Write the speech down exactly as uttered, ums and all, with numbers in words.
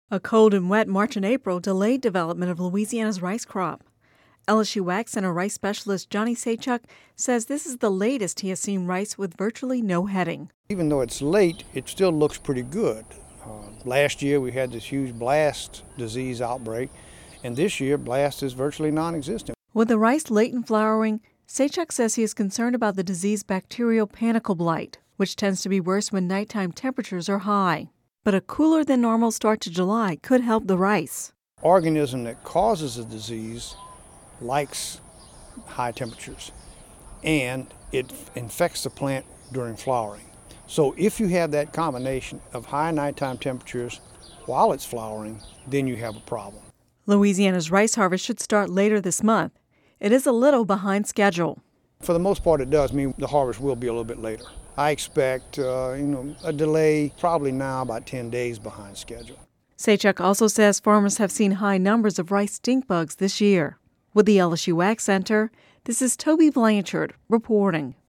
A cold and wet March and April delayed development of Louisiana's rice crop. L S U Ag Center rice specialist Johnny Sachuk says this is the latest he has seen rice with virtually no heading. Even though it's late, it still looks pretty good. Uh, last year we had this huge blast disease outbreak, and this year blast is virtually non-existent. With the rice late in flowering, Sachuk says he is concerned about the disease bacterial panicle blight, which tends to be worse when nighttime temperatures are high. But a cooler than normal start to July could help the rice. Organism that causes the disease likes high temperatures, and it infects the plant during flowering. So if you have that combination of high nighttime temperatures while it's flowering, then you have a problem. Louisiana's rice harvest should start later this month. It is a little behind schedule. For the most part, it does mean the harvest will be a little bit later. I expect uh, you know, a delay probably now about ten days behind schedule. Sachuk also says farmers have seen high numbers of rice stink bugs this year. With the L S U Ag Center, this is Toby Blanchard reporting.